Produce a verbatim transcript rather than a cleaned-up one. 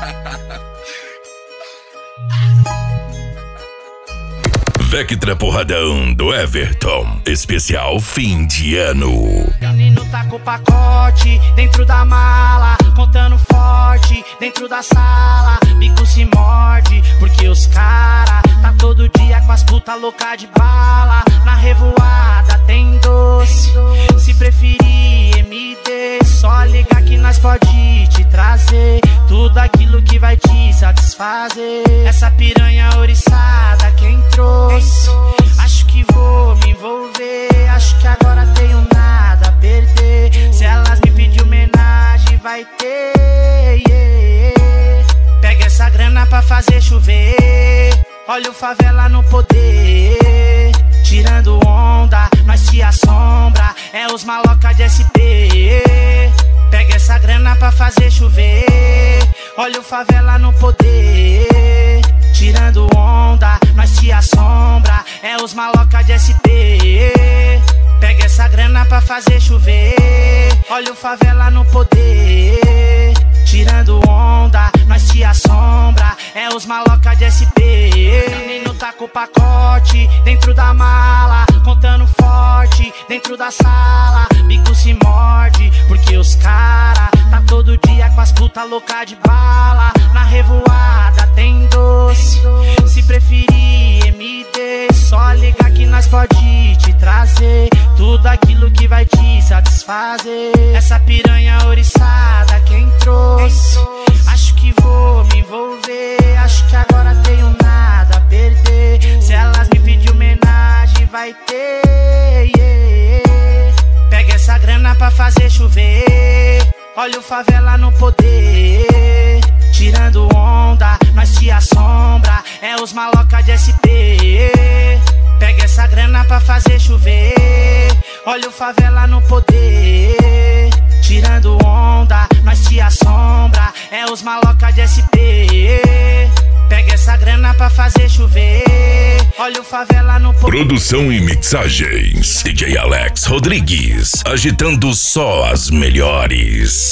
Vectra Porradão do Everton, especial fim de ano. Menino tá com o pacote dentro da mala, contando forte dentro da sala. Bico se morde porque os cara tá todo dia com as puta louca de bala. Na revoada tem doce, se preferir M D, só ligar que nós pode te trazer tudo aquilo que vai te satisfazer. Essa piranha oriçada quem trouxe, acho que vou me envolver, acho que agora tenho nada a perder. Se elas me pedir homenagem vai ter, yeah. Pega essa grana pra fazer chover, olha o favela no poder. Tirando onda, nós te assombra, é os maloca de S P. Pega essa grana pra fazer chover, olha o favela no poder. Tirando onda, nós te assombra, é os maloca de S P. Pega essa grana pra fazer chover, olha o favela no poder. Tirando onda, nós te assombra, é os maloca de S P. Menino tá com o pacote dentro da mala, contando forte dentro da sala. Bico se morde porque os cara tá todo dia com as puta louca de bala. Na revoada tem doce, se preferir M D, só ligar que nós pode te trazer tudo aquilo que vai te satisfazer. Essa piranha oriçada quem trouxe, acho que vou me envolver, acho que agora tenho nada a perder. Se elas me pedir homenagem vai ter, yeah. Pega essa grana pra fazer chover, olha o favela no poder. Tirando onda, nós te assombra, é os maloca de S P. Pega essa grana pra fazer chover, olha o favela no poder. Tirando onda, nós te assombra, é os maloca de S P. Pega essa grana pra fazer chover, olha o favela no poder. Produção e mixagens D J Alex Rodrigues, agitando só as melhores.